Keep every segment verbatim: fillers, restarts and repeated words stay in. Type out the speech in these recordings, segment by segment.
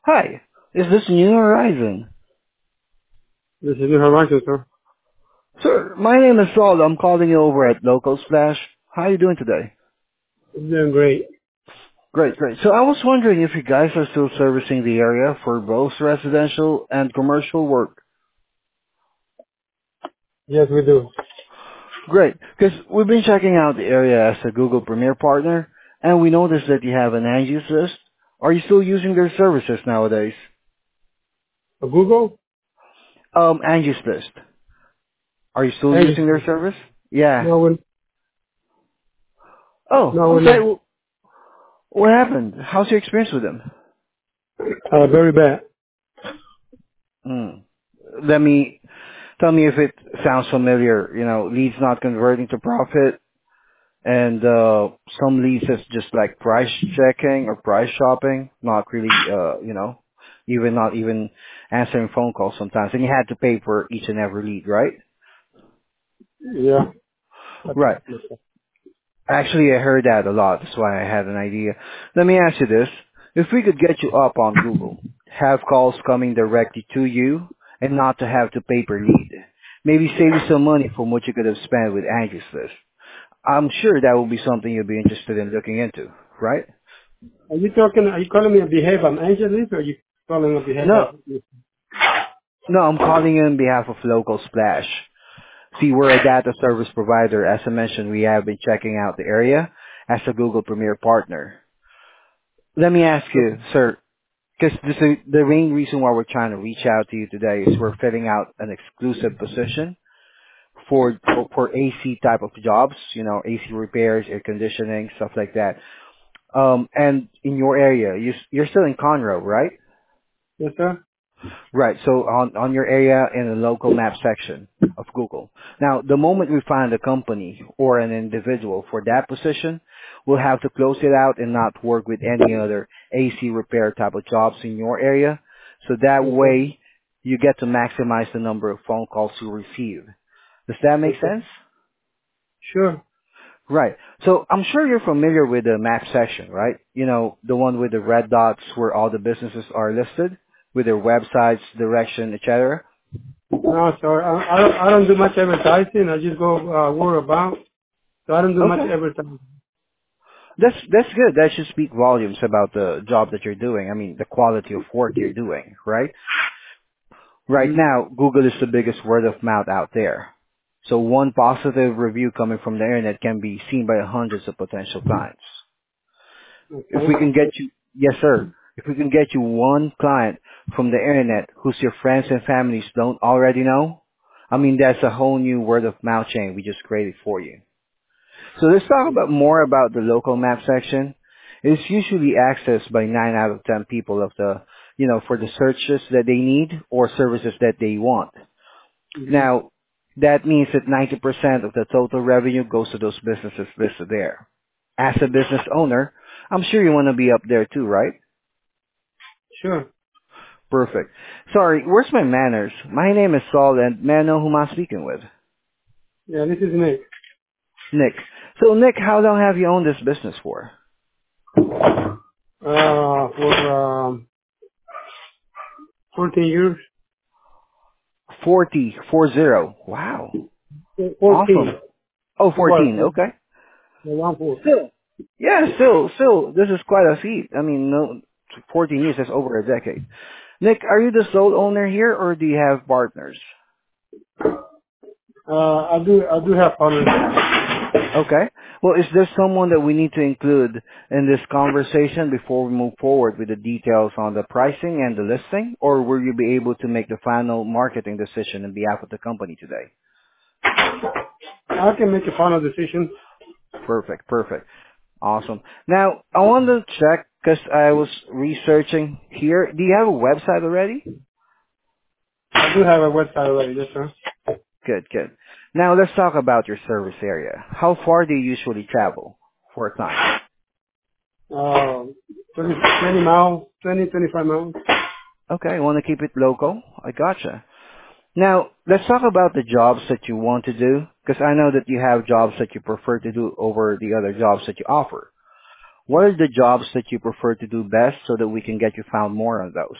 Hi, is this New Horizon? This is New Horizon, sir. Sir, my name is Saul. I'm calling you over at Local Splash. How are you doing today? I'm doing great. Great, great. So I was wondering if you guys are still servicing the area for both residential and commercial work. Yes, we do. Great, because we've been checking out the area as a Google Premier partner, and we noticed that you have an Angie's List. Are you still using their services nowadays? A Google? Um, Angie's List. Are you still Hey, using their service? Yeah. no, we're, Oh, no, we're okay. not. Well, what happened? How's your experience with them? Uh, very bad. Hmm. Let me tell me if it sounds familiar. You know, leads not converting to profit, and uh, some leads is just like price checking or price shopping, not really, uh, you know, even not even answering phone calls sometimes, and you had to pay for each and every lead, right? Yeah. That's Right. Actually, I heard that a lot. That's why I had an idea. Let me ask you this. If we could get you up on Google, have calls coming directly to you, and not to have to pay per lead, maybe save you some money from what you could have spent with Angie's List. I'm sure that will be something you'll be interested in looking into, right? Are you talking, are you calling me on behalf of Angelis or are you calling on behalf No, of, no, I'm calling you on behalf of Local Splash. See, we're a data service provider. As I mentioned, we have been checking out the area as a Google Premier partner. Let me ask you, sir, because this is the main reason why we're trying to reach out to you today is we're filling out an exclusive position for for, for A C type of jobs, you know, A C repairs, air conditioning, stuff like that. Um, and in your area, you, you're still in Conroe, right? yes, sir? Right. So on, on your area in the local map section of Google. Now, the moment we find a company or an individual for that position, we'll have to close it out and not work with any other A C repair type of jobs in your area. So that Yes, sir. way you get to maximize the number of phone calls you receive. Does that make Yes, sir. sense? Sure. Right. So I'm sure you're familiar with the map section, right? You know, the one with the red dots where all the businesses are listed with their websites, direction, et cetera. No, sir. I, I, don't, I don't do much advertising. I just go, uh, word about. So I don't do much Okay. advertising. That's that's good. That should speak volumes about the job that you're doing. I mean, the quality of work you're doing, right? Right Mm-hmm. now, Google is the biggest word of mouth out there. So one positive review coming from the internet can be seen by hundreds of potential clients. If we Okay. can get you, yes sir, if we can get you one client from the internet who's your friends and families don't already know, I mean, that's a whole new word of mouth chain we just created for you. So let's talk about more about the local map section. It's usually accessed by nine out of ten people of the, you know, for the searches that they need or services that they want. Mm-hmm. Now, that means that ninety percent of the total revenue goes to those businesses listed there. As a business owner, I'm sure you want to be up there too, right? Sure. Perfect. Sorry, where's my manners? My name is Saul and may I know who I'm speaking with? Yeah, this is Nick. Nick. So Nick, how long have you owned this business for? Uh, for, um, fourteen years. Forty, four zero. Wow. fourteen. Awesome. Oh, Four. fourteen. Okay. Yeah, one four. Still. Yeah, still, still, this is quite a feat. I mean, no, fourteen years, that's over a decade. Nick, are you the sole owner here or do you have partners? Uh, I do, I do have partners. Okay. Well, is there someone that we need to include in this conversation before we move forward with the details on the pricing and the listing? Or will you be able to make the final marketing decision on behalf of the company today? I can make a final decision. Perfect, perfect. Awesome. Now, I want to check, because I was researching here. Do you have a website already? I do have a website already, yes, sir. Good, good. Now, let's talk about your service area. How far do you usually travel for a client? Uh, twenty, twenty miles, twenty, twenty-five miles. Okay, I want to keep it local. I gotcha. Now, let's talk about the jobs that you want to do, because I know that you have jobs that you prefer to do over the other jobs that you offer. What are the jobs that you prefer to do best so that we can get you found more on those?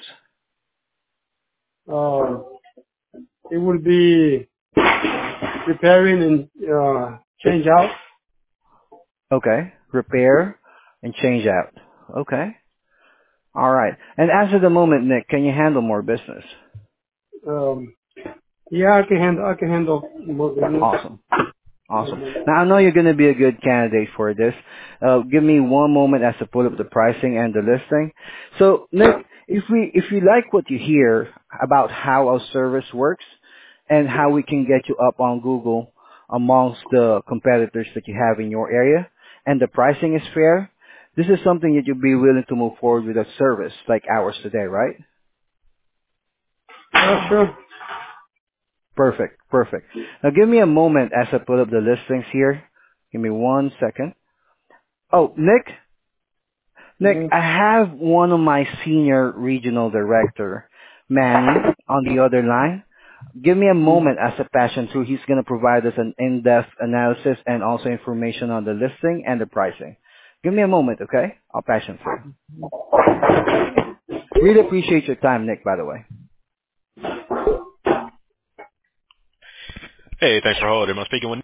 Uh, it would be repairing and uh, change out. Okay. Repair and change out. Okay. All right. And as of the moment, Nick, can you handle more business? Um, yeah, I can handle. I can handle more business. Awesome. Awesome. Now, I know you're going to be a good candidate for this. Uh, give me one moment as I pull up the pricing and the listing. So, Nick, if we, if you like what you hear about how our service works and how we can get you up on Google amongst the competitors that you have in your area, and the pricing is fair, this is something that you'd be willing to move forward with a service like ours today, right? Yeah, sure. Perfect. Perfect. Now, give me a moment as I pull up the listings here. Give me one second. Oh, Nick, Nick, Mm-hmm. I have one of my senior regional director, Manny, on the other line. Give me a moment as I pass him through. He's going to provide us an in-depth analysis and also information on the listing and the pricing. Give me a moment, okay? I'll pass him through. Really appreciate your time, Nick, by the way. Hey, thanks for holding. I'm speaking with